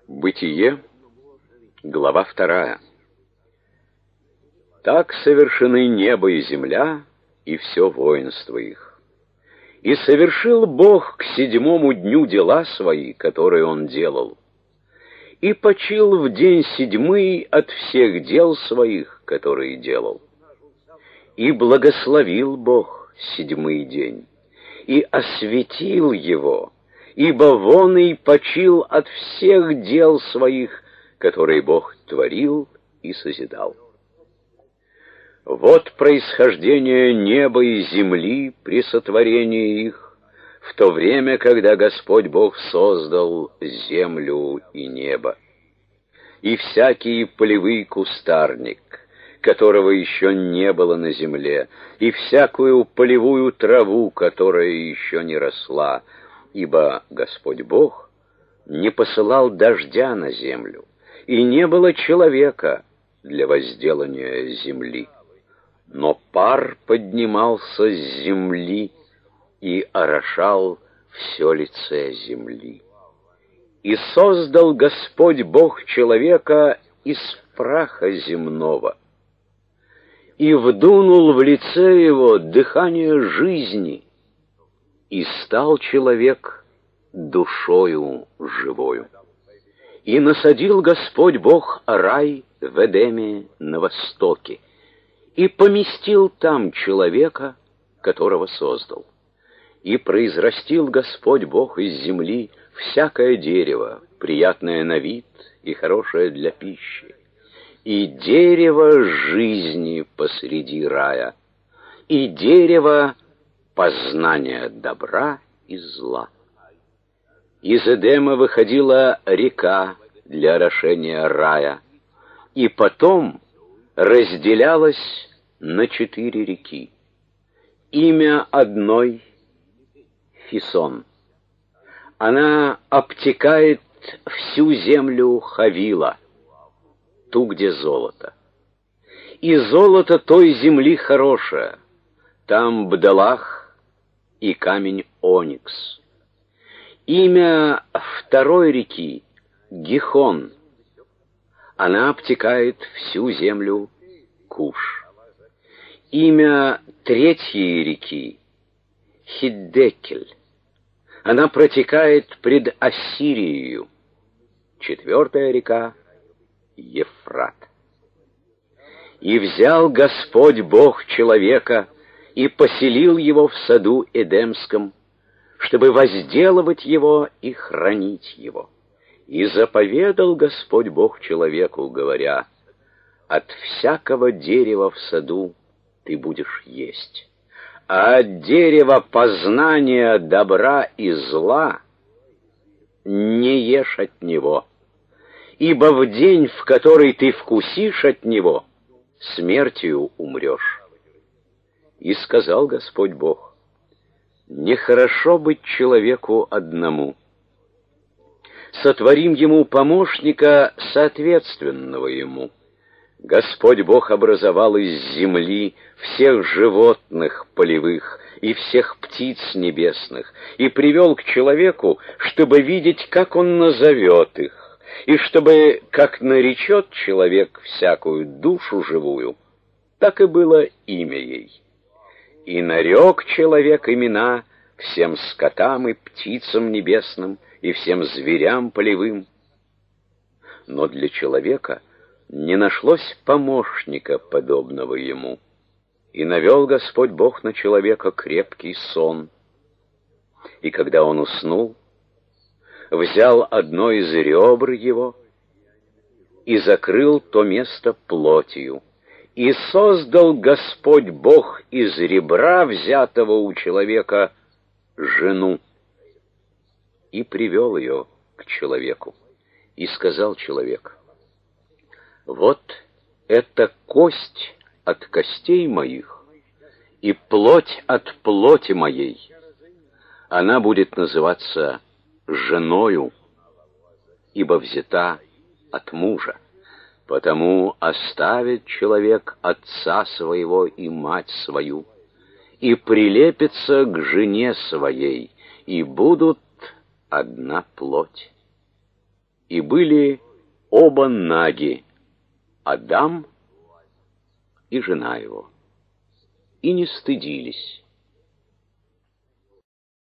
Бытие, глава 2. Так совершены небо и земля, и все воинство их. И совершил Бог к 7-му дню дела свои, которые Он делал, и почил в день 7-й от всех дел своих, которые делал. И благословил Бог 7-й день, и осветил его, ибо вон и почил от всех дел своих, которые Бог творил и созидал. Вот происхождение неба и земли при сотворении их, в то время, когда Господь Бог создал землю и небо. И всякий полевый кустарник, которого еще не было на земле, и всякую полевую траву, которая еще не росла, ибо Господь Бог не посылал дождя на землю, и не было человека для возделания земли. Но пар поднимался с земли и орошал все лице земли. И создал Господь Бог человека из праха земного, и вдунул в лице его дыхание жизни, и стал человек душою живою. И насадил Господь Бог рай в Эдеме на востоке, и поместил там человека, которого создал. И произрастил Господь Бог из земли всякое дерево, приятное на вид и хорошее для пищи, и дерево жизни посреди рая, и дерево познания добра и зла. Из Эдема выходила река для орошения рая, и потом разделялась на 4 реки. Имя одной — Фисон. Она обтекает всю землю Хавила, ту, где золото. И золото той земли хорошее, там бдалах и камень оникс. Имя второй реки — Гихон. Она обтекает всю землю Куш. Имя третьей реки — Хиддекель. Она протекает пред Ассирией. 4-я река — Ефрат. И взял Господь Бог человека и поселил его в саду Эдемском, чтобы возделывать его и хранить его. И заповедал Господь Бог человеку, говоря: от всякого дерева в саду ты будешь есть, а от дерева познания добра и зла не ешь от него, ибо в день, в который ты вкусишь от него, смертью умрешь. И сказал Господь Бог: нехорошо быть человеку одному. Сотворим ему помощника, соответственного ему. Господь Бог образовал из земли всех животных полевых и всех птиц небесных и привел к человеку, чтобы видеть, как он назовет их, и чтобы, как наречет человек всякую душу живую, так и было имя ей. И нарек человек имена всем скотам и птицам небесным и всем зверям полевым. Но для человека не нашлось помощника, подобного ему. И навел Господь Бог на человека крепкий сон. И когда он уснул, взял одно из ребр его и закрыл то место плотью. И создал Господь Бог из ребра, взятого у человека, жену, и привел ее к человеку. И сказал человек: вот это кость от костей моих и плоть от плоти моей. Она будет называться женою, ибо взята от мужа. Потому оставит человек отца своего и мать свою, и прилепится к жене своей, и будут одна плоть. и были оба наги, Адам и жена его, и не стыдились.